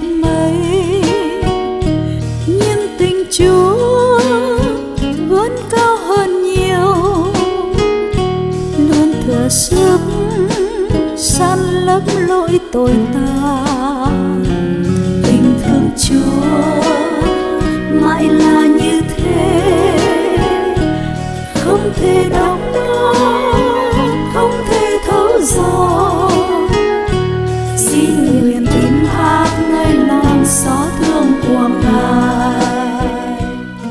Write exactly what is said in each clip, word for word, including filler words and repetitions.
mấy, nhưng tình Chúa vẫn cao hơn nhiều, luôn thừa sức san lấp lỗi tội ta. Tình thương Chúa mãi là như thế, không thể đong đo, không thể thấu dò. Xin nguyện tin hát nơi lòng xót thương của Ngài.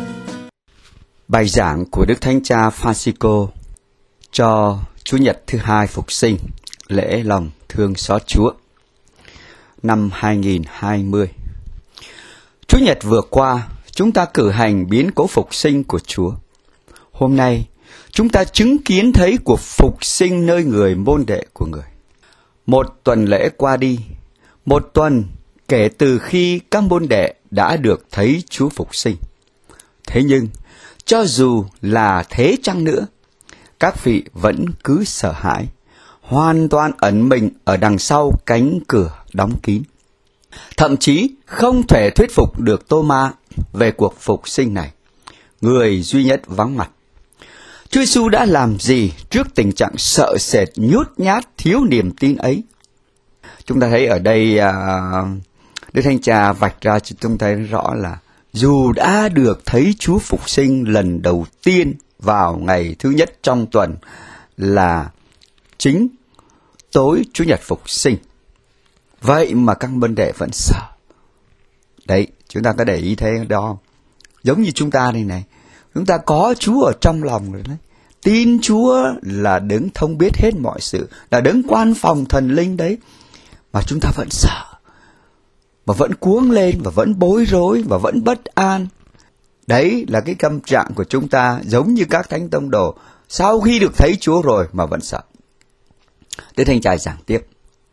Bài giảng của Đức Thánh Cha Francisco cho Chủ nhật thứ hai Phục sinh, lễ lòng thương xót Chúa, năm hai nghìn không trăm hai mươi. Chủ nhật vừa qua, chúng ta cử hành biến cố phục sinh của Chúa. Hôm nay, chúng ta chứng kiến thấy cuộc phục sinh nơi người môn đệ của người. Một tuần lễ qua đi, một tuần kể từ khi các môn đệ đã được thấy Chúa phục sinh. Thế nhưng, cho dù là thế chăng nữa, các vị vẫn cứ sợ hãi, hoàn toàn ẩn mình ở đằng sau cánh cửa đóng kín. Thậm chí không thể thuyết phục được Tô-ma về cuộc phục sinh này, người duy nhất vắng mặt. Chúa Giêsu đã làm gì trước tình trạng sợ sệt, nhút nhát, thiếu niềm tin ấy? Chúng ta thấy ở đây à, Đức Thánh Cha vạch ra cho chúng ta thấy rõ là dù đã được thấy Chúa phục sinh lần đầu tiên vào ngày thứ nhất trong tuần là chính tối Chủ nhật phục sinh, vậy mà các môn đệ vẫn sợ. Đấy, chúng ta có để ý thấy đó không? Giống như chúng ta đây này, chúng ta có Chúa ở trong lòng rồi đấy. Tin Chúa là đấng thông biết hết mọi sự, là đấng quan phòng thần linh đấy. Mà chúng ta vẫn sợ, và vẫn cuống lên, và vẫn bối rối, và vẫn bất an. Đấy là cái tâm trạng của chúng ta, giống như các thánh tông đồ, sau khi được thấy Chúa rồi mà vẫn sợ. Đức Thánh Cha giảng tiếp.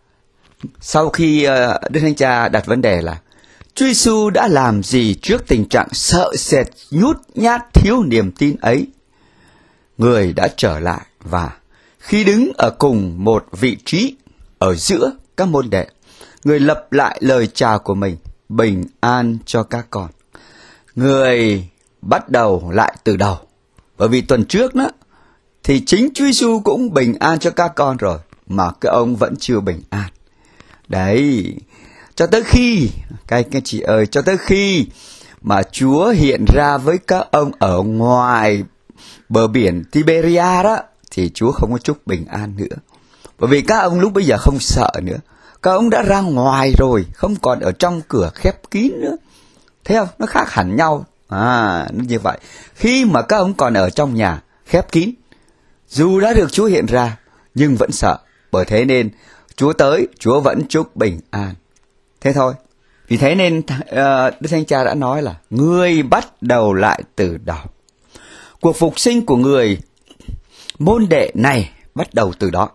Sau khi uh, Đức Thánh Cha đặt vấn đề là Chúa Giêsu đã làm gì trước tình trạng sợ sệt, nhút nhát, thiếu niềm tin ấy? Người đã trở lại và khi đứng ở cùng một vị trí ở giữa các môn đệ, người lặp lại lời chào của mình: bình an cho các con. Người bắt đầu lại từ đầu, bởi vì tuần trước đó thì chính Chúa Giêsu cũng bình an cho các con rồi, mà các ông vẫn chưa bình an. Đấy, cho tới khi, các anh chị ơi, cho tới khi mà Chúa hiện ra với các ông ở ngoài bờ biển Tiberia đó, thì Chúa không có chúc bình an nữa. Bởi vì các ông lúc bây giờ không sợ nữa. Các ông đã ra ngoài rồi, không còn ở trong cửa khép kín nữa. Thấy không? Nó khác hẳn nhau. À, nó như vậy. Khi mà các ông còn ở trong nhà khép kín, dù đã được Chúa hiện ra, nhưng vẫn sợ. Bởi thế nên Chúa tới, Chúa vẫn chúc bình an. Thế thôi. Vì thế nên uh, Đức Thánh Cha đã nói là người bắt đầu lại từ đầu. Cuộc phục sinh của người môn đệ này bắt đầu từ đó.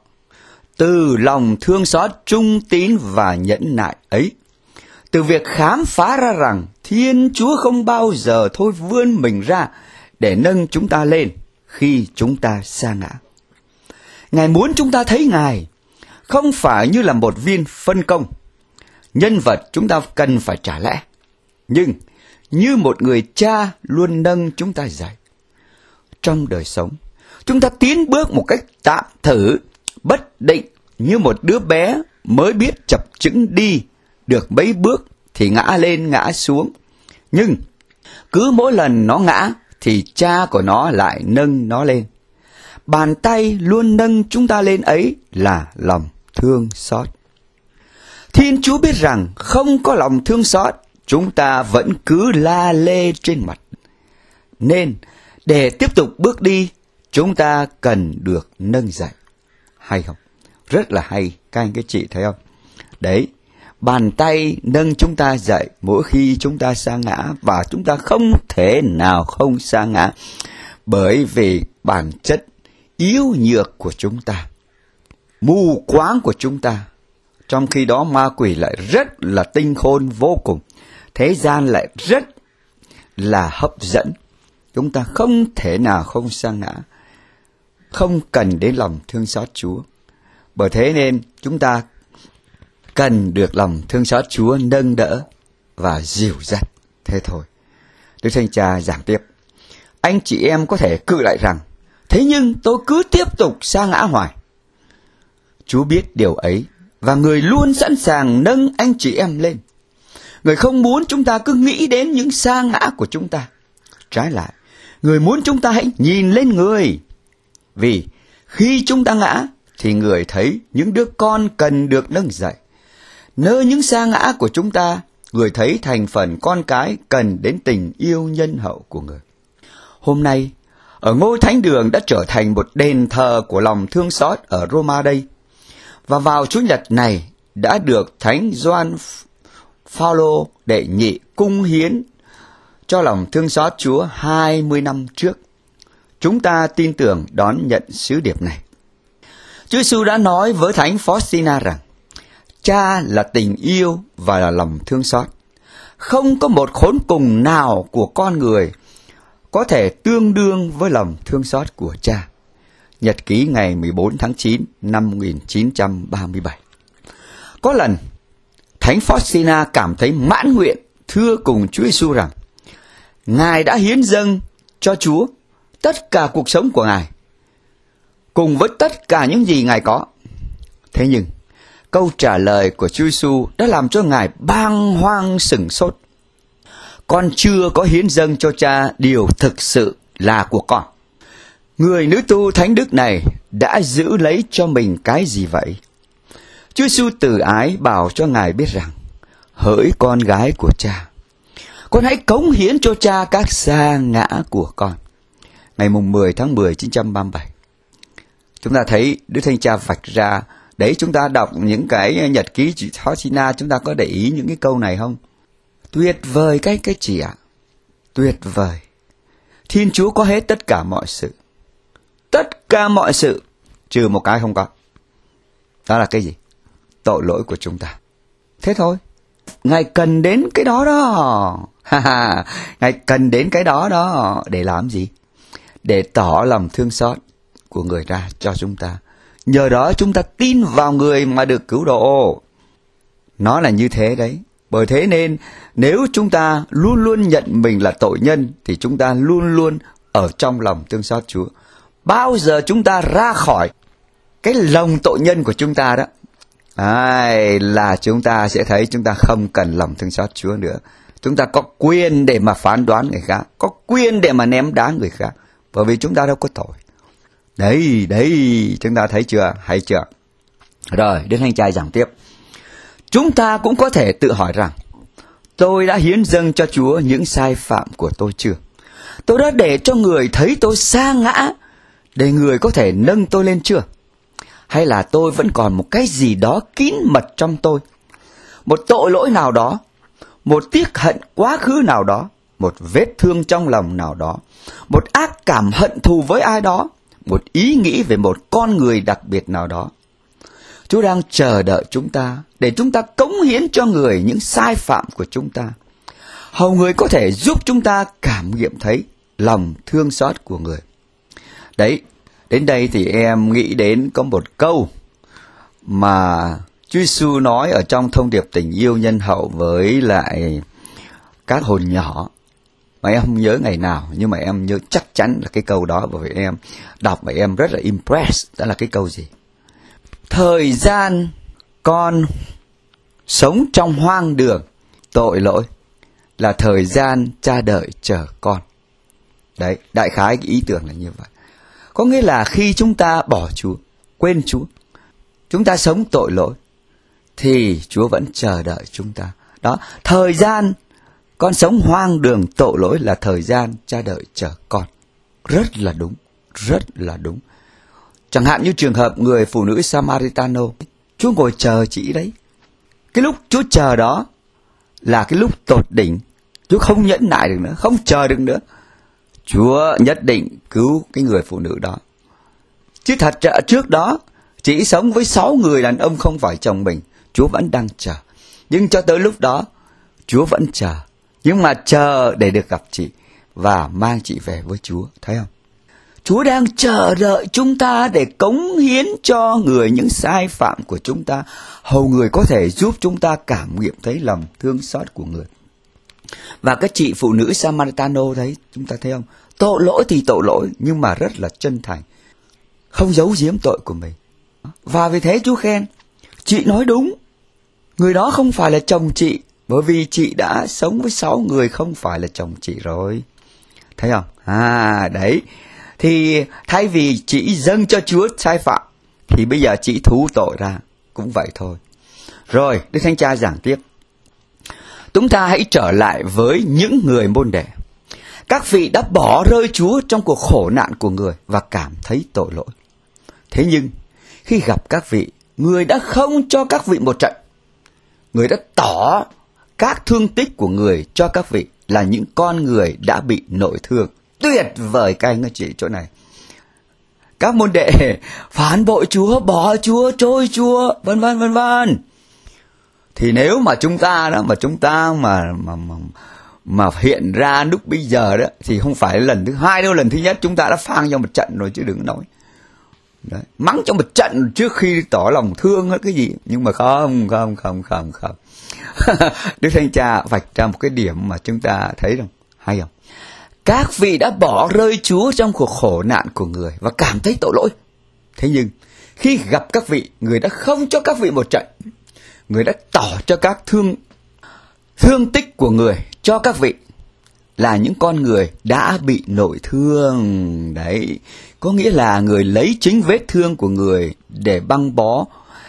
Từ lòng thương xót, trung tín và nhẫn nại ấy. Từ việc khám phá ra rằng Thiên Chúa không bao giờ thôi vươn mình ra để nâng chúng ta lên khi chúng ta sa ngã. Ngài muốn chúng ta thấy Ngài không phải như là một viên phân công, nhân vật chúng ta cần phải trả lẽ, nhưng như một người cha luôn nâng chúng ta dậy. Trong đời sống, chúng ta tiến bước một cách tạm thử, bất định, như một đứa bé mới biết chập chững đi được mấy bước thì ngã lên ngã xuống. Nhưng cứ mỗi lần nó ngã thì cha của nó lại nâng nó lên. Bàn tay luôn nâng chúng ta lên ấy là lòng thương xót. Thiên Chúa biết rằng không có lòng thương xót, chúng ta vẫn cứ la lê trên mặt. Nên để tiếp tục bước đi, chúng ta cần được nâng dậy. Hay không? Rất là hay, các anh các chị thấy không? Đấy, bàn tay nâng chúng ta dậy mỗi khi chúng ta sa ngã, và chúng ta không thể nào không sa ngã, bởi vì bản chất yếu nhược của chúng ta, mù quáng của chúng ta. Trong khi đó ma quỷ lại rất là tinh khôn vô cùng, thế gian lại rất là hấp dẫn. Chúng ta không thể nào không sa ngã, không cần đến lòng thương xót Chúa. Bởi thế nên chúng ta cần được lòng thương xót Chúa nâng đỡ. và dìu dắt. Thế thôi. Đức Thánh Cha giảng tiếp. Anh chị em có thể cự lại rằng, thế nhưng tôi cứ tiếp tục sa ngã hoài. Chúa biết điều ấy, và Người luôn sẵn sàng nâng anh chị em lên. Người không muốn chúng ta cứ nghĩ đến những sa ngã của chúng ta. Trái lại, Người muốn chúng ta hãy nhìn lên Người. Vì khi chúng ta ngã, thì Người thấy những đứa con cần được nâng dậy. Nơi những sa ngã của chúng ta, Người thấy thành phần con cái cần đến tình yêu nhân hậu của Người. Hôm nay, ở ngôi thánh đường đã trở thành một đền thờ của lòng thương xót ở Roma đây. Và vào Chủ nhật này đã được Thánh Gioan Phaolô đệ nhị cung hiến cho lòng thương xót Chúa hai mươi năm trước. Chúng ta tin tưởng đón nhận sứ điệp này. Chúa Giêsu đã nói với Thánh Faustina rằng, Cha là tình yêu và là lòng thương xót. Không có một khốn cùng nào của con người có thể tương đương với lòng thương xót của Cha. Nhật ký ngày mười bốn tháng chín năm một nghìn chín trăm ba mươi bảy. Có lần, Thánh Faustina cảm thấy mãn nguyện thưa cùng Chúa Giêsu rằng, Ngài đã hiến dâng cho Chúa tất cả cuộc sống của Ngài, cùng với tất cả những gì Ngài có. Thế nhưng, câu trả lời của Chúa Giêsu đã làm cho Ngài bàng hoàng sửng sốt. Con chưa có hiến dâng cho Cha điều thực sự là của con. Người nữ tu thánh đức này đã giữ lấy cho mình cái gì vậy? Chúa Giêsu từ ái bảo cho Ngài biết rằng, hỡi con gái của Cha, con hãy cống hiến cho Cha các sa ngã của con. Ngày mười tháng mười năm một nghìn chín trăm ba mươi bảy. Chúng ta thấy Đức Thánh Cha vạch ra. Đấy, chúng ta đọc những cái nhật ký chị Faustina, chúng ta có để ý những cái câu này không? Tuyệt vời cái cái chị ạ. Tuyệt vời. Thiên Chúa có hết tất cả mọi sự. Tất cả mọi sự, trừ một cái không có. Đó là cái gì? Tội lỗi của chúng ta. Thế thôi. Ngài cần đến cái đó đó. Ngài cần đến cái đó đó. Để làm gì? Để tỏ lòng thương xót của Người ra cho chúng ta. Nhờ đó chúng ta tin vào Người mà được cứu độ. Nó là như thế đấy. Bởi thế nên nếu chúng ta luôn luôn nhận mình là tội nhân, thì chúng ta luôn luôn ở trong lòng thương xót Chúa. Bao giờ chúng ta ra khỏi cái lòng tội nhân của chúng ta đó, ai, là chúng ta sẽ thấy chúng ta không cần lòng thương xót Chúa nữa. Chúng ta có quyền để mà phán đoán người khác, có quyền để mà ném đá người khác, bởi vì chúng ta đâu có tội. Đấy, đấy, chúng ta thấy chưa? Hay chưa? Rồi, Đức Thánh Cha giảng tiếp. Chúng ta cũng có thể tự hỏi rằng, tôi đã hiến dâng cho Chúa những sai phạm của tôi chưa? Tôi đã để cho Người thấy tôi sa ngã, để Người có thể nâng tôi lên chưa? Hay là tôi vẫn còn một cái gì đó kín mật trong tôi? Một tội lỗi nào đó, một tiếc hận quá khứ nào đó, một vết thương trong lòng nào đó, một ác cảm hận thù với ai đó, một ý nghĩ về một con người đặc biệt nào đó. Chúa đang chờ đợi chúng ta để chúng ta cống hiến cho Người những sai phạm của chúng ta, hầu Người có thể giúp chúng ta cảm nghiệm thấy lòng thương xót của Người. Đấy, đến đây thì em nghĩ đến có một câu mà Chúa Giêsu nói ở trong thông điệp tình yêu nhân hậu với lại các hồn nhỏ, mà em không nhớ ngày nào, nhưng mà em nhớ chắc chắn là cái câu đó, bởi vì em đọc và em rất là impressed. Đó là cái câu gì? Thời gian con sống trong hoang đường tội lỗi là thời gian Cha đợi chờ con. Đấy, đại khái cái ý tưởng là như vậy. Có nghĩa là khi chúng ta bỏ Chúa, quên Chúa, chúng ta sống tội lỗi, thì Chúa vẫn chờ đợi chúng ta. Đó, thời gian con sống hoang đường tội lỗi là thời gian Cha đợi chờ con. Rất là đúng, rất là đúng. Chẳng hạn như trường hợp người phụ nữ Samaritano, Chúa ngồi chờ chị đấy. Cái lúc Chúa chờ đó là cái lúc tột đỉnh. Chúa không nhẫn nại được nữa, không chờ được nữa. Chúa nhất định cứu cái người phụ nữ đó. Chứ thật ra trước đó, chị sống với sáu người đàn ông không phải chồng mình. Chúa vẫn đang chờ. Nhưng cho tới lúc đó, Chúa vẫn chờ. Nhưng mà chờ để được gặp chị và mang chị về với Chúa. Thấy không? Chúa đang chờ đợi chúng ta để cống hiến cho Người những sai phạm của chúng ta, hầu Người có thể giúp chúng ta cảm nghiệm thấy lòng thương xót của Người. Và cái chị phụ nữ Samaritano đấy, chúng ta thấy không? Tội lỗi thì tội lỗi, nhưng mà rất là chân thành, không giấu giếm tội của mình. Và vì thế Chúa khen, chị nói đúng, người đó không phải là chồng chị, bởi vì chị đã sống với sáu người không phải là chồng chị rồi. Thấy không? À, đấy. Thì thay vì chị dâng cho Chúa sai phạm, thì bây giờ chị thú tội ra, cũng vậy thôi. Rồi, Đức Thánh Cha giảng tiếp. Chúng ta hãy trở lại với những người môn đệ. Các vị đã bỏ rơi Chúa trong cuộc khổ nạn của người và cảm thấy tội lỗi. Thế nhưng, khi gặp các vị, người đã không cho các vị một trận. Người đã tỏ các thương tích của người cho các vị là những con người đã bị nội thương. Tuyệt vời các anh chị chỗ này. Các môn đệ phản bội Chúa, bỏ Chúa, trôi Chúa, vân vân vân vân. Thì nếu mà chúng ta đó, mà chúng ta mà mà mà, mà hiện ra lúc bây giờ đó, thì không phải lần thứ hai đâu, lần thứ nhất chúng ta đã phang cho một trận rồi chứ đừng nói. Đấy, mắng cho một trận trước khi tỏ lòng thương hay cái gì, nhưng mà không không không không không. Đức Thánh Cha vạch ra một cái điểm mà chúng ta thấy rằng hay không? Các vị đã bỏ rơi Chúa trong cuộc khổ nạn của người và cảm thấy tội lỗi. Thế nhưng khi gặp các vị, người đã không cho các vị một trận. Người đã tỏ cho các thương thương tích của người cho các vị là những con người đã bị nội thương. Đấy, có nghĩa là người lấy chính vết thương của người để băng bó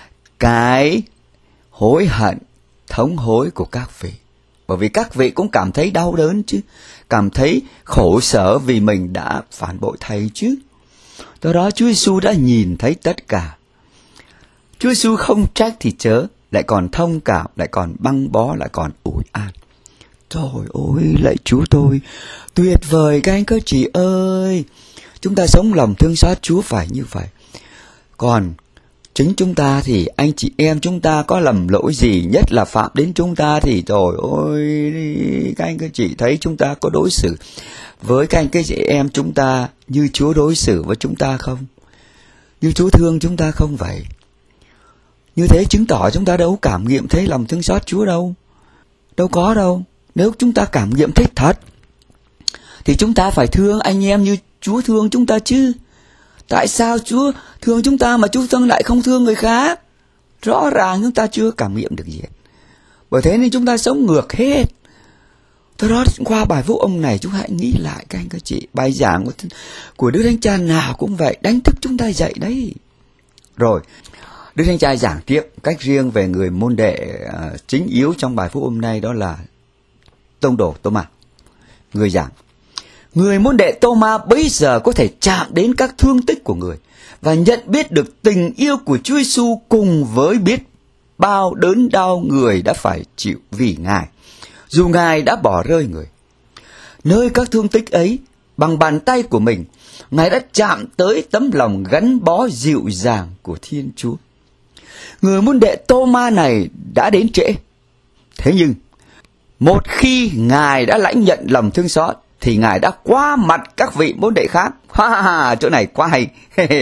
cái hối hận, thống hối của các vị. Bởi vì các vị cũng cảm thấy đau đớn chứ, cảm thấy khổ sở vì mình đã phản bội Thầy chứ. Do đó Chúa Giêsu đã nhìn thấy tất cả. Chúa Giêsu không trách thì chớ, lại còn thông cảm, lại còn băng bó, lại còn ủi an. Trời ơi, lạy Chúa tôi, tuyệt vời các anh các chị ơi. Chúng ta sống lòng thương xót Chúa phải như vậy. Còn chính chúng ta thì anh chị em chúng ta có lầm lỗi gì, nhất là phạm đến chúng ta, thì trời ơi, các anh các chị thấy chúng ta có đối xử với các anh các chị em chúng ta như Chúa đối xử với chúng ta không? Như Chúa thương chúng ta không vậy? Như thế chứng tỏ chúng ta đâu cảm nghiệm thấy lòng thương xót Chúa đâu. Đâu có đâu. Nếu chúng ta cảm nghiệm thấy thật, thì chúng ta phải thương anh em như Chúa thương chúng ta chứ. Tại sao Chúa thương chúng ta mà Chúa thương lại không thương người khác? Rõ ràng chúng ta chưa cảm nghiệm được gì hết. Bởi thế nên chúng ta sống ngược hết. Từ đó qua bài phúc âm này chúng hãy nghĩ lại các anh các chị. Bài giảng của, của Đức Thánh Cha nào cũng vậy, đánh thức chúng ta dậy đấy. Rồi, Đức Thánh Cha giảng tiếp cách riêng về người môn đệ uh, chính yếu trong bài phúc âm này, đó là tông đồ Tô-ma. Người giảng: người môn đệ Tô-ma bây giờ có thể chạm đến các thương tích của người và nhận biết được tình yêu của Chúa Giêsu cùng với biết bao đớn đau người đã phải chịu vì Ngài, dù Ngài đã bỏ rơi người. Nơi các thương tích ấy, bằng bàn tay của mình, Ngài đã chạm tới tấm lòng gắn bó dịu dàng của Thiên Chúa. Người môn đệ Tô-ma này đã đến trễ. Thế nhưng, một khi Ngài đã lãnh nhận lòng thương xót, thì Ngài đã qua mặt các vị môn đệ khác. Ha ha ha, chỗ này quá hay.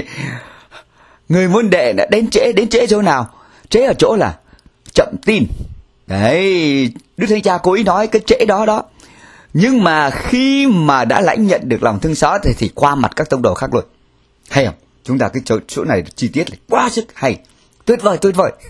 Người môn đệ đã đến trễ, đến trễ chỗ nào? Trễ ở chỗ là chậm tin. Đấy, Đức Thánh Cha cố ý nói cái trễ đó đó. Nhưng mà khi mà đã lãnh nhận được lòng thương xót thì, thì qua mặt các tông đồ khác luôn. Hay không? Chúng ta cái chỗ, chỗ này chi tiết là quá sức hay. Tuyệt vời, tuyệt vời.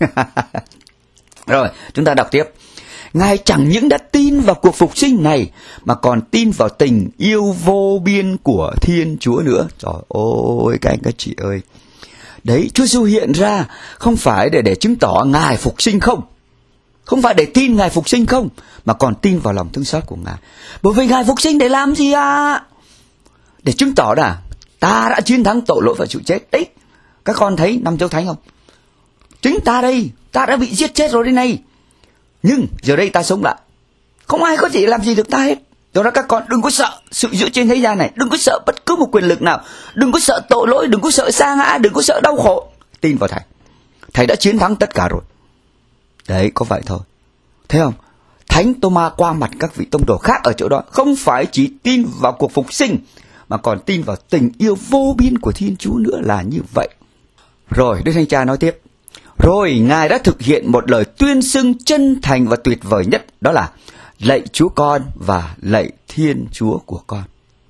Rồi, chúng ta đọc tiếp. Ngài chẳng những đã tin vào cuộc phục sinh này, mà còn tin vào tình yêu vô biên của Thiên Chúa nữa. Trời ơi, các anh các chị ơi. Đấy, Chúa Giêsu hiện ra không phải để để chứng tỏ Ngài phục sinh không. Không phải để tin Ngài phục sinh không, mà còn tin vào lòng thương xót của Ngài. Bởi vì Ngài phục sinh để làm gì à? Để chứng tỏ là ta đã chiến thắng tội lỗi và chịu chết. Đấy, các con thấy năm dấu thánh không? Chính ta đây, ta đã bị giết chết rồi đây này. Nhưng giờ đây ta sống lại. Không ai có thể làm gì được ta hết. Do đó các con đừng có sợ sự dựa trên thế gian này. Đừng có sợ bất cứ một quyền lực nào. Đừng có sợ tội lỗi, đừng có sợ sa ngã, đừng có sợ đau khổ. Tin vào Thầy. Thầy đã chiến thắng tất cả rồi. Đấy, có vậy thôi. Thấy không? Thánh Tô-ma qua mặt các vị tông đồ khác ở chỗ đó. Không phải chỉ tin vào cuộc phục sinh, mà còn tin vào tình yêu vô biên của Thiên Chúa nữa, là như vậy. Rồi, Đức Thánh Cha nói tiếp. Rồi Ngài đã thực hiện một lời tuyên xưng chân thành và tuyệt vời nhất, đó là lạy Chúa con và lạy Thiên Chúa của con.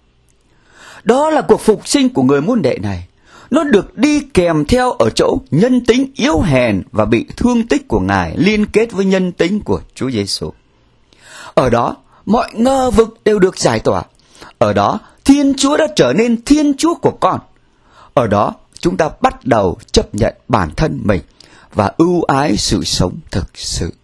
Đó là cuộc phục sinh của người môn đệ này. Nó được đi kèm theo ở chỗ nhân tính yếu hèn và bị thương tích của Ngài liên kết với nhân tính của Chúa Giêsu. Ở đó, mọi ngờ vực đều được giải tỏa. Ở đó, Thiên Chúa đã trở nên Thiên Chúa của con. Ở đó, chúng ta bắt đầu chấp nhận bản thân mình và ưu ái sự sống thực sự.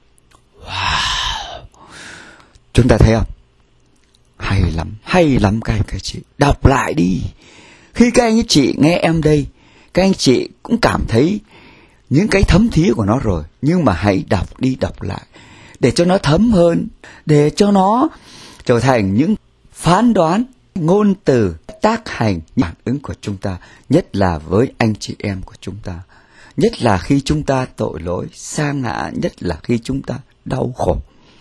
Wow! Chúng ta thấy không? Hay lắm, hay lắm các anh các chị. Đọc lại đi. Khi các anh chị nghe em đây, các anh chị cũng cảm thấy những cái thấm thía của nó rồi. Nhưng mà hãy đọc đi đọc lại, để cho nó thấm hơn, để cho nó trở thành những phán đoán, ngôn từ, tác hành, phản ứng của chúng ta. Nhất là với anh chị em của chúng ta. Nhất là khi chúng ta tội lỗi, sa ngã, nhất là khi chúng ta đau khổ.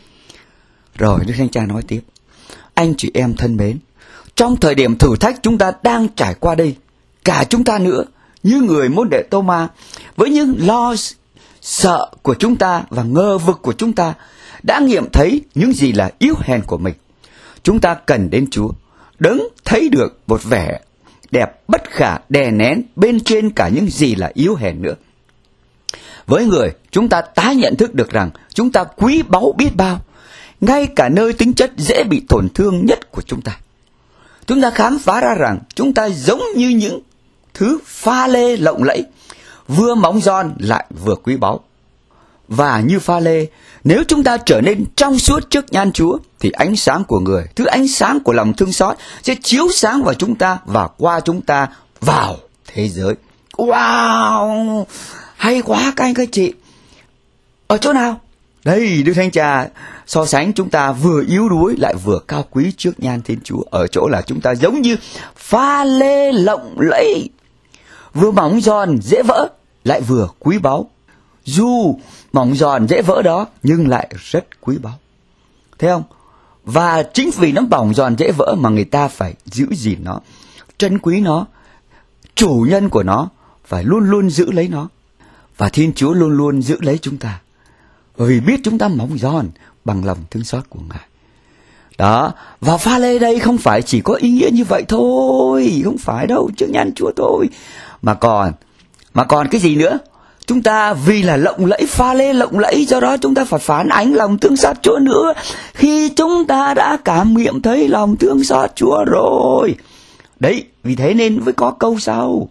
Rồi Đức Thánh Cha nói tiếp. Anh chị em thân mến, trong thời điểm thử thách chúng ta đang trải qua đây, cả chúng ta nữa, như người môn đệ Tô-ma, với những lo sợ của chúng ta và ngờ vực của chúng ta, đã nghiệm thấy những gì là yếu hèn của mình. Chúng ta cần đến Chúa, đấng thấy được một vẻ đẹp bất khả đè nén bên trên cả những gì là yếu hèn nữa. Với người, chúng ta tái nhận thức được rằng chúng ta quý báu biết bao, ngay cả nơi tính chất dễ bị tổn thương nhất của chúng ta. Chúng ta khám phá ra rằng chúng ta giống như những thứ pha lê lộng lẫy, vừa mỏng giòn lại vừa quý báu. Và như pha lê, nếu chúng ta trở nên trong suốt trước nhan Chúa, thì ánh sáng của người, thứ ánh sáng của lòng thương xót sẽ chiếu sáng vào chúng ta và qua chúng ta vào thế giới. Wow! Hay quá các anh các chị. Ở chỗ nào? Đây, Đức Thánh Cha so sánh chúng ta vừa yếu đuối lại vừa cao quý trước nhan Thiên Chúa. Ở chỗ là chúng ta giống như pha lê lộng lẫy, vừa mỏng giòn dễ vỡ lại vừa quý báu. Dù mỏng giòn dễ vỡ đó nhưng lại rất quý báu. Thấy không? Và chính vì nó mỏng giòn dễ vỡ mà người ta phải giữ gìn nó, trân quý nó. Chủ nhân của nó phải luôn luôn giữ lấy nó. Và Thiên Chúa luôn luôn giữ lấy chúng ta, bởi vì biết chúng ta mỏng giòn bằng lòng thương xót của Ngài. Đó, và pha lê đây không phải chỉ có ý nghĩa như vậy thôi, không phải đâu, trước nhan Chúa thôi, mà còn mà còn cái gì nữa? Chúng ta vì là lộng lẫy, pha lê lộng lẫy, do đó chúng ta phải phản ánh lòng thương xót Chúa nữa. Khi chúng ta đã cảm nghiệm thấy lòng thương xót Chúa rồi. Đấy, vì thế nên mới có câu sau.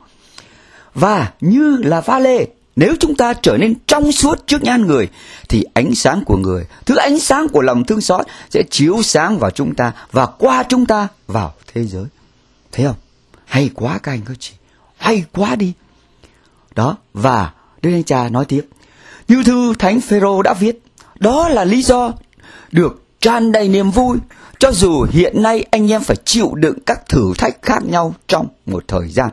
Và như là pha lê, nếu chúng ta trở nên trong suốt trước nhan người, thì ánh sáng của người, thứ ánh sáng của lòng thương xót sẽ chiếu sáng vào chúng ta và qua chúng ta vào thế giới. Thấy không? Hay quá các anh các chị. Hay quá đi. Đó, và Đức Thánh Cha nói tiếp. Như thư Thánh Phêrô đã viết, đó là lý do được tràn đầy niềm vui, cho dù hiện nay anh em phải chịu đựng các thử thách khác nhau trong một thời gian.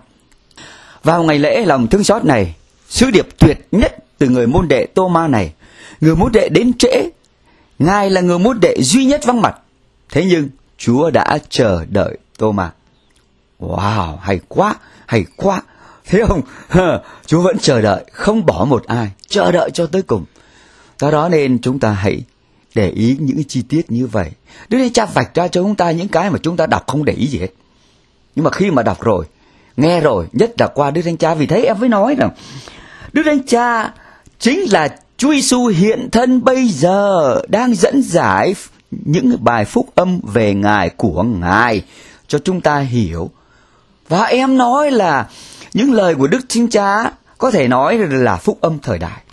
Vào ngày lễ lòng thương xót này, sứ điệp tuyệt nhất từ người môn đệ Tô-ma này, người môn đệ đến trễ, Ngài là người môn đệ duy nhất vắng mặt. Thế nhưng Chúa đã chờ đợi Tô-ma. Wow, hay quá, hay quá. Thấy không? Chúa vẫn chờ đợi, không bỏ một ai, chờ đợi cho tới cùng. Do đó nên chúng ta hãy để ý những chi tiết như vậy. Đức Thánh Cha vạch ra cho chúng ta những cái mà chúng ta đọc không để ý gì hết. Nhưng mà khi mà đọc rồi, nghe rồi, nhất là qua Đức Thánh Cha, vì thế em mới nói rằng Đức Thánh Cha chính là Chúa Giêsu hiện thân bây giờ, đang dẫn giải những bài phúc âm về Ngài của Ngài cho chúng ta hiểu. Và em nói là những lời của Đức Thánh Cha có thể nói là phúc âm thời đại.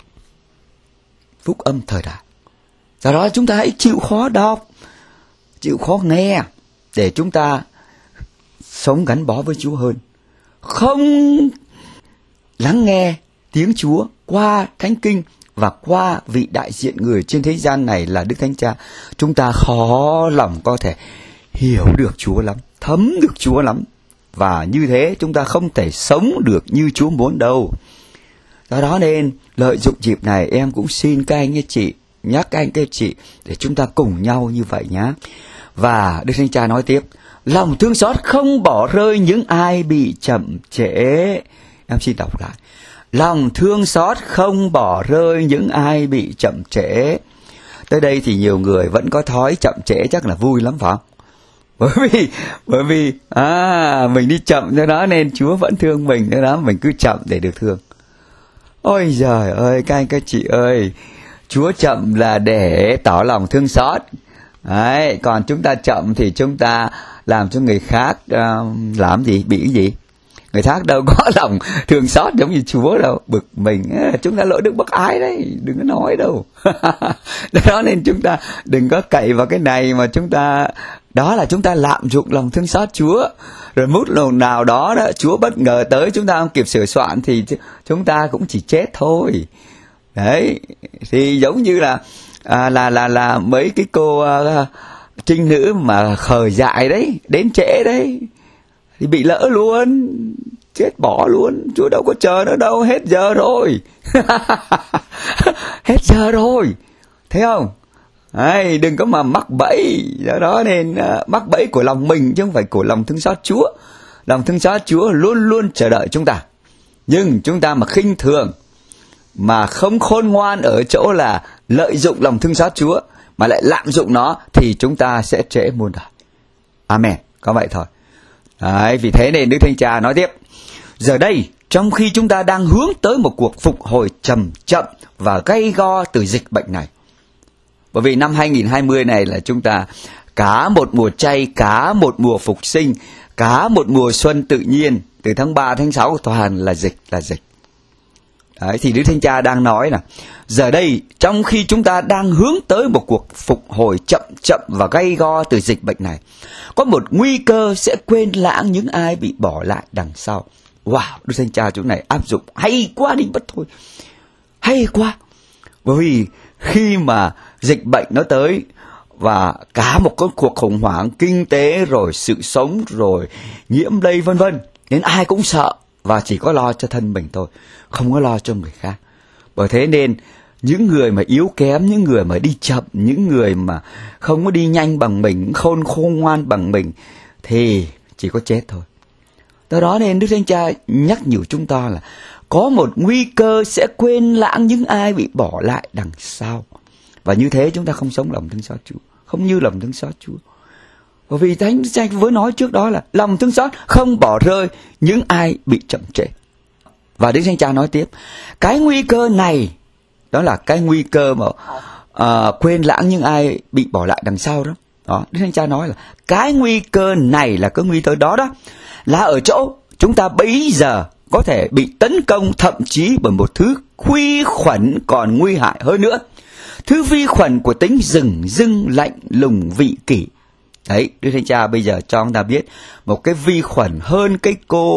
Phúc âm thời đại. Do đó chúng ta hãy chịu khó đọc, chịu khó nghe, để chúng ta sống gắn bó với Chúa hơn. Không lắng nghe tiếng Chúa qua Thánh Kinh và qua vị đại diện người trên thế gian này là Đức Thánh Cha, chúng ta khó lòng có thể hiểu được Chúa lắm, thấm được Chúa lắm. Và như thế chúng ta không thể sống được như Chúa muốn đâu. Do đó nên lợi dụng dịp này em cũng xin các anh các chị, nhắc các anh các chị để chúng ta cùng nhau như vậy nhé. Và Đức Thánh Cha nói tiếp, lòng thương xót không bỏ rơi những ai bị chậm trễ. Em xin đọc lại. lòng thương xót không bỏ rơi những ai bị chậm trễ. Tới đây thì nhiều người vẫn có thói chậm trễ, chắc là vui lắm phải không? Bởi vì bởi vì à mình đi chậm cho đó nên Chúa vẫn thương mình, cho đó mình cứ chậm để được thương. Ôi giời ơi, các anh các chị ơi, Chúa chậm là để tỏ lòng thương xót. Đấy, còn chúng ta chậm thì chúng ta làm cho người khác uh, làm gì, bị cái gì? Người khác đâu có lòng thương xót giống như Chúa đâu, bực mình, chúng ta lỗi đức bác ái đấy, đừng có nói đâu. Đó nên chúng ta đừng có cậy vào cái này mà chúng ta, đó là chúng ta lạm dụng lòng thương xót Chúa. Rồi mút lần nào đó đó Chúa bất ngờ tới, chúng ta không kịp sửa soạn thì chúng ta cũng chỉ chết thôi. Đấy, thì giống như là à, là là là mấy cái cô uh, trinh nữ mà khờ dại đấy, đến trễ đấy thì bị lỡ luôn, chết bỏ luôn. Chúa đâu có chờ nữa đâu, hết giờ rồi. Hết giờ rồi, thấy không? Đấy, đừng có mà mắc bẫy. Do đó nên uh, mắc bẫy của lòng mình chứ không phải của lòng thương xót Chúa. Lòng thương xót Chúa luôn luôn chờ đợi chúng ta. Nhưng chúng ta mà khinh thường, mà không khôn ngoan ở chỗ là lợi dụng lòng thương xót Chúa, mà lại lạm dụng nó, thì chúng ta sẽ trễ muôn đời. Amen. Có vậy thôi. Đấy, vì thế nên Đức Thánh Cha nói tiếp: giờ đây, trong khi chúng ta đang hướng tới một cuộc phục hồi chậm chậm và gay go từ dịch bệnh này. Bởi vì năm hai nghìn không trăm hai mươi này là chúng ta cả một mùa chay, cả một mùa phục sinh, cả một mùa xuân tự nhiên, từ tháng ba, tháng sáu toàn là dịch, là dịch. Đấy, thì Đức Thánh Cha đang nói là giờ đây, trong khi chúng ta đang hướng tới một cuộc phục hồi chậm chậm và gay go từ dịch bệnh này, có một nguy cơ sẽ quên lãng những ai bị bỏ lại đằng sau. Wow, Đức Thánh Cha chỗ này áp dụng hay quá đi mất thôi. Hay quá. Bởi vì khi mà dịch bệnh nó tới và cả một cái cuộc khủng hoảng kinh tế rồi sự sống rồi nhiễm lây vân vân, nên ai cũng sợ và chỉ có lo cho thân mình thôi, không có lo cho người khác. Bởi thế nên những người mà yếu kém, những người mà đi chậm, những người mà không có đi nhanh bằng mình, khôn khôn ngoan bằng mình, thì chỉ có chết thôi. Do đó nên Đức Thánh Cha nhắc nhở chúng ta là có một nguy cơ sẽ quên lãng những ai bị bỏ lại đằng sau. Và như thế chúng ta không sống lòng thương xót Chúa, không như lòng thương xót Chúa. Bởi vì Thánh Cha vừa nói trước đó là lòng thương xót không bỏ rơi những ai bị chậm trễ. Và Đức Thánh Cha nói tiếp, cái nguy cơ này, đó là cái nguy cơ mà uh, quên lãng những ai bị bỏ lại đằng sau đó. Đó, Đức Thánh Cha nói là cái nguy cơ này là cái nguy cơ đó đó, là ở chỗ chúng ta bấy giờ có thể bị tấn công thậm chí bởi một thứ vi khuẩn còn nguy hại hơn nữa. Thứ vi khuẩn của tính rừng rưng lạnh lùng vị kỷ. Đấy, Đức Thánh Cha bây giờ cho chúng ta biết một cái vi khuẩn hơn cái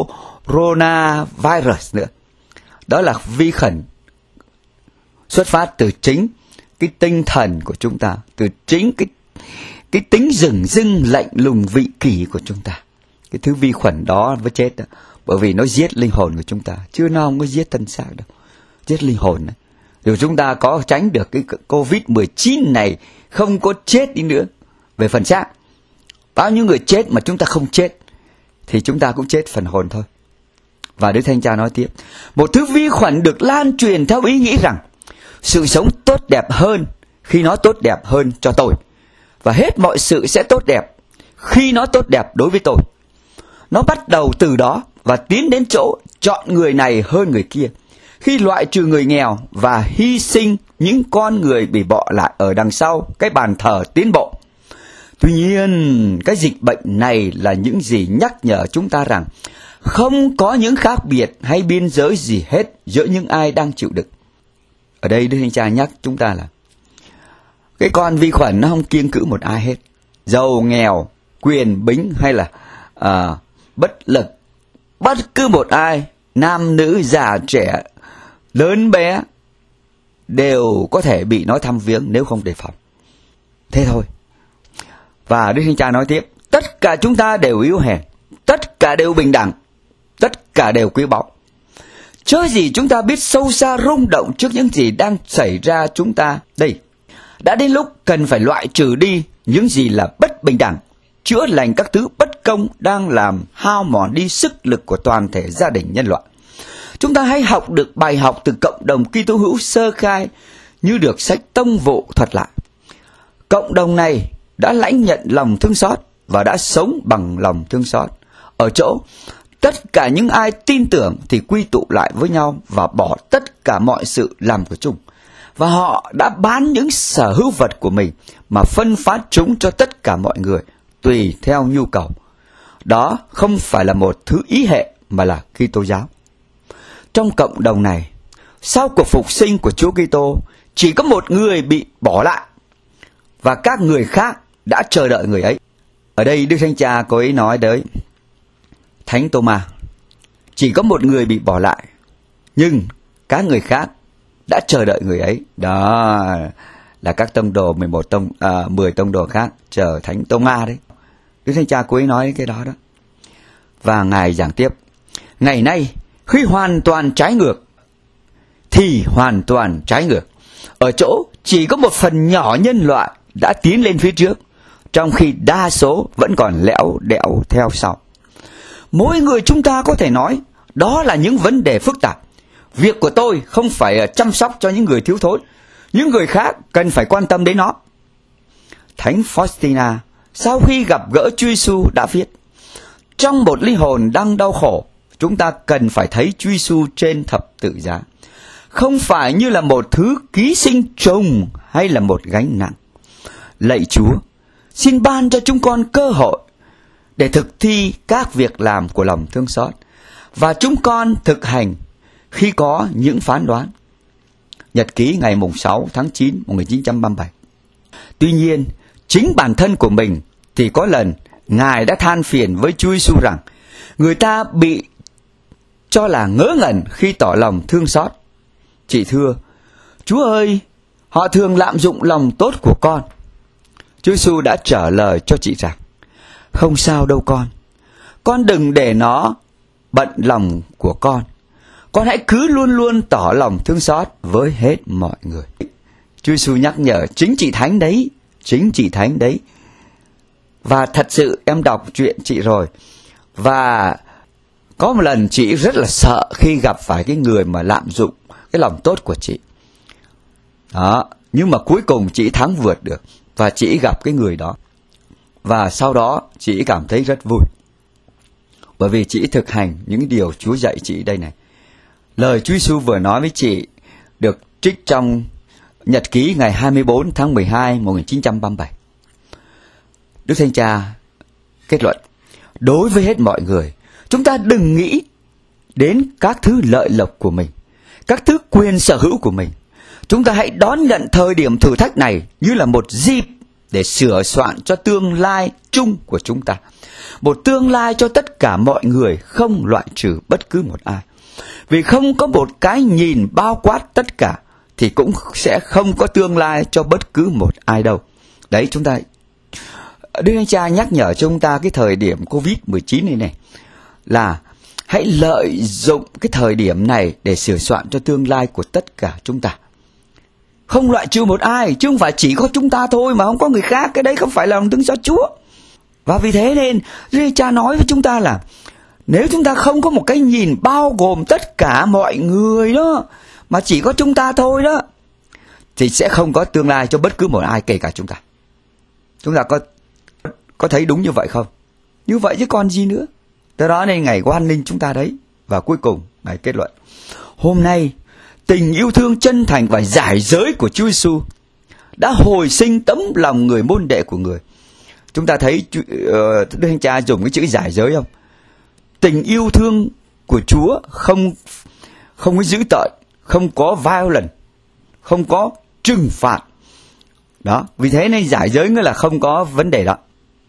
coronavirus nữa. Đó là vi khuẩn xuất phát từ chính cái tinh thần của chúng ta, từ chính cái cái tính rừng rưng lạnh lùng vị kỷ của chúng ta. Cái thứ vi khuẩn đó mới chết đó. Bởi vì nó giết linh hồn của chúng ta, chứ nó không có giết thân xác đâu, giết linh hồn này. Rồi chúng ta có tránh được cái covid mười chín này, không có chết đi nữa. Về phần xác, bao nhiêu người chết mà chúng ta không chết, thì chúng ta cũng chết phần hồn thôi. Và Đức Thánh Cha nói tiếp, một thứ vi khuẩn được lan truyền theo ý nghĩ rằng sự sống tốt đẹp hơn khi nó tốt đẹp hơn cho tôi, và hết mọi sự sẽ tốt đẹp khi nó tốt đẹp đối với tôi. Nó bắt đầu từ đó và tiến đến chỗ chọn người này hơn người kia, khi loại trừ người nghèo và hy sinh những con người bị bỏ lại ở đằng sau cái bàn thờ tiến bộ. Tuy nhiên, cái dịch bệnh này là những gì nhắc nhở chúng ta rằng không có những khác biệt hay biên giới gì hết giữa những ai đang chịu đựng. Ở đây Đức Thánh Cha nhắc chúng ta là cái con vi khuẩn nó không kiêng cữ một ai hết, giàu nghèo, quyền bính hay là uh, bất lực. Bất cứ một ai, nam nữ già trẻ, lớn bé, đều có thể bị nó thăm viếng nếu không đề phòng. Thế thôi. Và Đức Thánh Cha nói tiếp, tất cả chúng ta đều yếu hèn, tất cả đều bình đẳng, tất cả đều quý báu. Chớ gì chúng ta biết sâu xa rung động trước những gì đang xảy ra chúng ta đây. Đã đến lúc cần phải loại trừ đi những gì là bất bình đẳng, chữa lành các thứ bất công đang làm hao mòn đi sức lực của toàn thể gia đình nhân loại. Chúng ta hãy học được bài học từ cộng đồng Kitô hữu sơ khai như được sách Tông Vụ thuật lại. Cộng đồng này đã lãnh nhận lòng thương xót và đã sống bằng lòng thương xót, ở chỗ tất cả những ai tin tưởng thì quy tụ lại với nhau và bỏ tất cả mọi sự làm của chung. Và họ đã bán những sở hữu vật của mình mà phân phát chúng cho tất cả mọi người, tùy theo nhu cầu. Đó không phải là một thứ ý hệ mà là Kitô giáo. Trong cộng đồng này, sau cuộc phục sinh của Chúa Kitô, chỉ có một người bị bỏ lại và các người khác đã chờ đợi người ấy. Ở đây Đức Thánh Cha có ý nói tới Thánh Tô-ma. Chỉ có một người bị bỏ lại, nhưng các người khác đã chờ đợi người ấy. Đó là các tông đồ, mười một tông, à, mười tông đồ khác chờ Thánh Tô-ma đấy. Đức Thánh Cha cố ý nói cái đó đó. Và Ngài giảng tiếp: ngày nay khi hoàn toàn trái ngược thì hoàn toàn trái ngược, ở chỗ chỉ có một phần nhỏ nhân loại đã tiến lên phía trước, trong khi đa số vẫn còn lẽo đẽo theo sau. Mỗi người chúng ta có thể nói đó là những vấn đề phức tạp. Việc của tôi không phải chăm sóc cho những người thiếu thốn, những người khác cần phải quan tâm đến nó. Thánh Faustina sau khi gặp gỡ Chúa Giêsu đã viết: trong một linh hồn đang đau khổ, chúng ta cần phải thấy Chúa Giêsu trên thập tự giá, không phải như là một thứ ký sinh trùng hay là một gánh nặng. Lạy Chúa, xin ban cho chúng con cơ hội để thực thi các việc làm của lòng thương xót, và chúng con thực hành khi có những phán đoán. Nhật ký ngày sáu tháng chín năm một nghìn chín trăm ba mươi bảy. Tuy nhiên, chính bản thân của mình thì có lần Ngài đã than phiền với Chúa Giêsu rằng người ta bị cho là ngớ ngẩn khi tỏ lòng thương xót. Chị thưa, Chúa ơi, họ thường lạm dụng lòng tốt của con. Chúa Giêsu đã trả lời cho chị rằng: không sao đâu con, con đừng để nó bận lòng của con. Con hãy cứ luôn luôn tỏ lòng thương xót với hết mọi người. Chúa Giêsu nhắc nhở chính chị Thánh đấy, chính chị Thánh đấy. Và thật sự em đọc chuyện chị rồi, và có một lần chị rất là sợ khi gặp phải cái người mà lạm dụng cái lòng tốt của chị. Đó, nhưng mà cuối cùng chị thắng vượt được, và chị gặp cái người đó. Và sau đó chị cảm thấy rất vui, bởi vì chị thực hành những điều Chúa dạy chị đây này. Lời Chúa Giêsu vừa nói với chị được trích trong Nhật ký ngày hai mươi bốn tháng mười hai năm một nghìn chín trăm ba mươi bảy. Đức Thánh Cha kết luận: đối với hết mọi người, chúng ta đừng nghĩ đến các thứ lợi lộc của mình, các thứ quyền sở hữu của mình. Chúng ta hãy đón nhận thời điểm thử thách này như là một dịp để sửa soạn cho tương lai chung của chúng ta. Một tương lai cho tất cả mọi người, không loại trừ bất cứ một ai. Vì không có một cái nhìn bao quát tất cả thì cũng sẽ không có tương lai cho bất cứ một ai đâu. Đấy, chúng ta Đức Thánh Cha nhắc nhở cho chúng ta cái thời điểm covid mười chín này này là hãy lợi dụng cái thời điểm này để sửa soạn cho tương lai của tất cả chúng ta. Không loại trừ một ai, chứ không phải chỉ có chúng ta thôi mà không có người khác. Cái đấy không phải là lòng thương xót Chúa. Và vì thế nên Đức Thánh Cha nói với chúng ta là nếu chúng ta không có một cái nhìn bao gồm tất cả mọi người đó, mà chỉ có chúng ta thôi đó, thì sẽ không có tương lai cho bất cứ một ai, kể cả chúng ta. Chúng ta có có thấy đúng như vậy không? Như vậy chứ còn gì nữa. Từ đó nên Ngài hoan nghênh chúng ta đấy. Và cuối cùng Ngài kết luận: hôm nay tình yêu thương chân thành và giải giới của Chúa Giêsu đã hồi sinh tấm lòng người môn đệ của người. Chúng ta thấy uh, Đức Thánh Cha dùng cái chữ giải giới không? Tình yêu thương của Chúa không không có dữ tợn, không có violent, không có trừng phạt. Đó, vì thế nên giải giới nghĩa là không có vấn đề đó,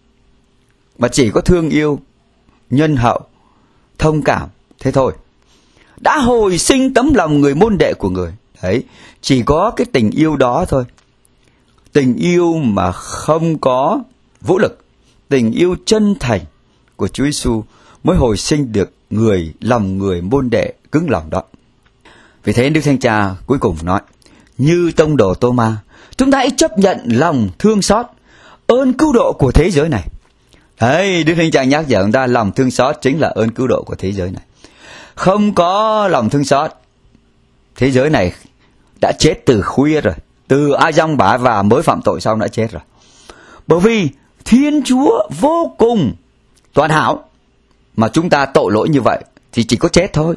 mà chỉ có thương yêu, nhân hậu, thông cảm, thế thôi. Đã hồi sinh tấm lòng người môn đệ của người. Đấy, chỉ có cái tình yêu đó thôi. Tình yêu mà không có vũ lực, tình yêu chân thành của Chúa Giêsu mới hồi sinh được người lòng người môn đệ cứng lòng đó. Vì thế Đức Thánh Cha cuối cùng nói: như tông đồ Tô-ma, chúng ta hãy chấp nhận lòng thương xót, ơn cứu độ của thế giới này. Đấy, Đức Thánh Cha nhắc nhở chúng ta lòng thương xót chính là ơn cứu độ của thế giới này. không có lòng thương xót, thế giới này đã chết từ khuya rồi, từ A-dong bả và mới phạm tội xong đã chết rồi. Bởi vì Thiên Chúa vô cùng toàn hảo, mà chúng ta tội lỗi như vậy thì chỉ có chết thôi.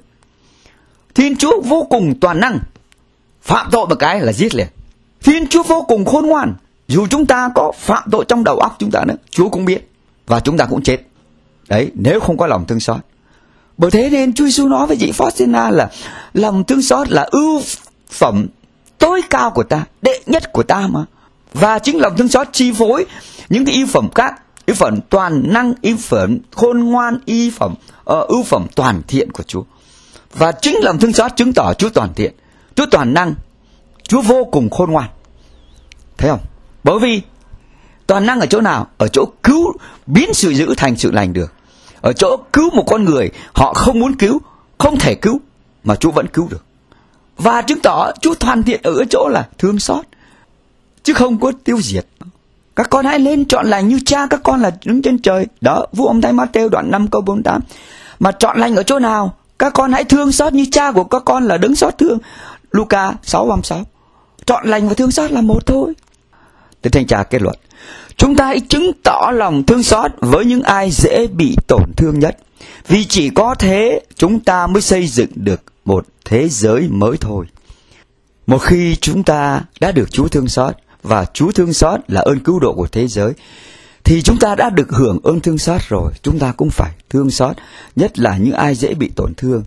Thiên Chúa vô cùng toàn năng, phạm tội một cái là giết liền. Thiên Chúa vô cùng khôn ngoan, dù chúng ta có phạm tội trong đầu óc chúng ta nữa, Chúa cũng biết, và chúng ta cũng chết. Đấy, nếu không có lòng thương xót. Bởi thế nên Chúa Giêsu nói với chị Faustina là lòng thương xót là ưu phẩm tối cao của ta, đệ nhất của ta mà. Và chính lòng thương xót chi phối những cái ưu phẩm khác, ưu phẩm toàn năng, ưu phẩm khôn ngoan, ưu phẩm uh, ưu phẩm toàn thiện của Chúa. Và chính lòng thương xót chứng tỏ Chúa toàn thiện, Chúa toàn năng, Chúa vô cùng khôn ngoan. Thấy không? Bởi vì toàn năng ở chỗ nào? Ở chỗ cứu, biến sự dữ thành sự lành được. Ở chỗ cứu một con người họ không muốn cứu, không thể cứu, mà Chúa vẫn cứu được. Và chứng tỏ Chúa toàn thiện ở chỗ là thương xót, chứ không có tiêu diệt. Các con hãy lên chọn lành như cha các con là đứng trên trời. Đó, Vua Âm Thánh Mát-têu đoạn năm câu bốn mươi tám. Mà chọn lành ở chỗ nào? Các con hãy thương xót như cha của các con là đấng xót thương. Luca sáu ba mươi sáu. Chọn lành và thương xót là một thôi. Thưa Thánh Cha kết luận, chúng ta hãy chứng tỏ lòng thương xót với những ai dễ bị tổn thương nhất. Vì chỉ có thế chúng ta mới xây dựng được một thế giới mới thôi. Một khi chúng ta đã được Chúa thương xót, và Chúa thương xót là ơn cứu độ của thế giới, thì chúng ta đã được hưởng ơn thương xót rồi. Chúng ta cũng phải thương xót, nhất là những ai dễ bị tổn thương,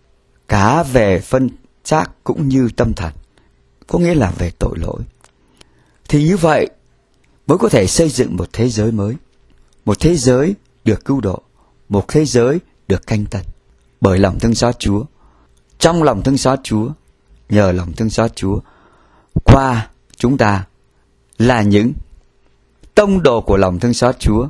cả về phân xác cũng như tâm thần, có nghĩa là về tội lỗi. Thì như vậy mới có thể xây dựng một thế giới mới, một thế giới được cứu độ, một thế giới được canh tân bởi lòng thương xót Chúa. Trong lòng thương xót Chúa, nhờ lòng thương xót Chúa, qua chúng ta là những tông đồ của lòng thương xót Chúa,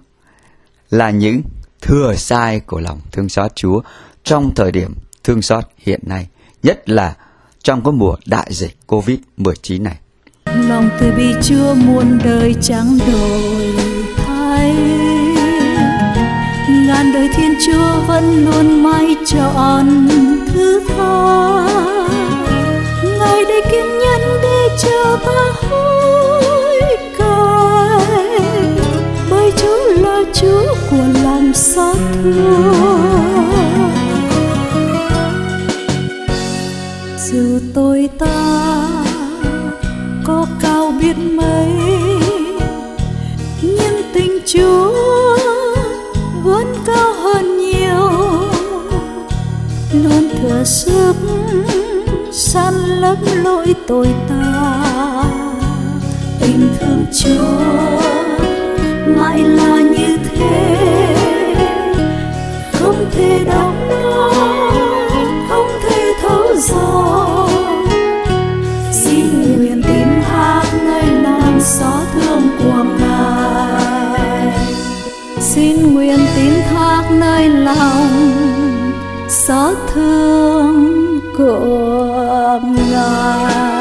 là những thừa sai của lòng thương xót Chúa trong thời điểm thương xót hiện nay, nhất là trong cái mùa đại dịch covid mười chín này. Lòng từ bi Chúa muôn đời chẳng đổi thay, ngàn đời Thiên Chúa vẫn luôn mãi trọn thứ tha. Ngài đầy kiên nhẫn để chờ ta hối cải, bởi Chúa là Chúa của lòng xót thương. Dù tôi ta có cao biết mấy, nhưng tình Chúa vẫn cao hơn nhiều, luôn thừa sức san lấp lỗi tôi ta. Tình thương Chúa mãi là như thế, không thể đong đo, không thể thấu dò. Xin nguyện tín thác nơi lòng xót thương của Ngài, xin nguyện tín thác nơi lòng xót thương của Ngài.